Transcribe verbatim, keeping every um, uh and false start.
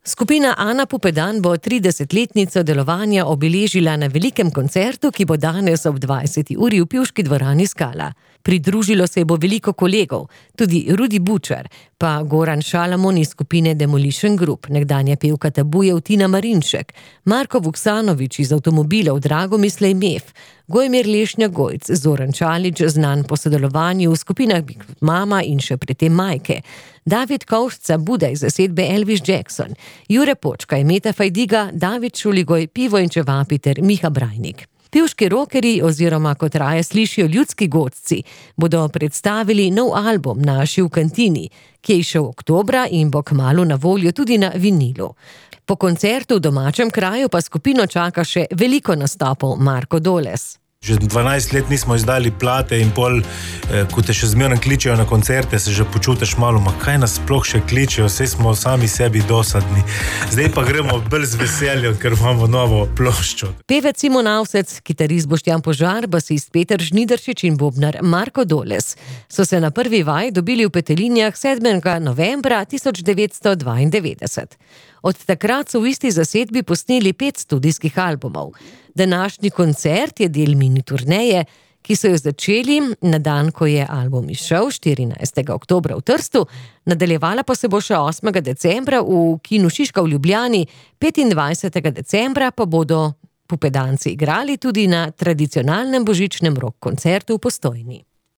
Skupina Ana Pupedan bo tridesetletnico delovanja obeležila na velikem koncertu, ki bo danes ob dvajseti uri v Pivški dvorani Skala. Pridružilo se bo veliko kolegov, tudi Rudi Bučar, pa Goran Šalamon iz skupine Demolition Group, nekdanja pevka Tabujev Tina Marinšek, Marko Vuksanović iz Avtomobilov Dragomislej Mef, Gojmir Lešnja Gojc, Zoran Čalić, znan po sodelovanju v skupinah Big Mama in še predtem Majke, David Kovšca Buda iz zasedbe Elvis Jackson, Jure Počkaj, Meta Fajdiga, David Šuligoj, Pivo in Čevapi ter Miha Brajnik. Pivški rokerji oziroma, kot raje slišijo, ljudski godci, bodo predstavili nov album Naši v kantini, ki je izšel oktobra in bo kmalu na voljo tudi na vinilu. Po koncertu v domačem kraju pa skupino čaka še veliko nastopov Marko Doles. Že dvanajst let nismo izdali plate in pol, eh, ko te še zmerno kličejo na koncerte, se že počutiš malo, ma kaj nas sploh še kličejo, vse smo sami sebi dosadni. Zdaj pa gremo bolj z veseljem, ker imamo novo ploščo. Pevec Simon Avsec, kitarist Boštjan Požar, basist Peter Žnidarčič in bobnar Marko Doles so se na prvi vaj dobili v Petelinjah sedmega novembra tisoč devetsto dvaindevetdeset. Od takrat so v isti zasedbi posneli pet studijskih albumov. Današnji koncert je del mini turneje, ki so jo začeli na dan, ko je album izšel, štirinajstega oktobra v Trstu, nadaljevala pa se bo še osmega decembra v Kinu Šiška v Ljubljani, petindvajsetega decembra pa bodo Pupedanci igrali tudi na tradicionalnem božičnem rock koncertu v Postojni.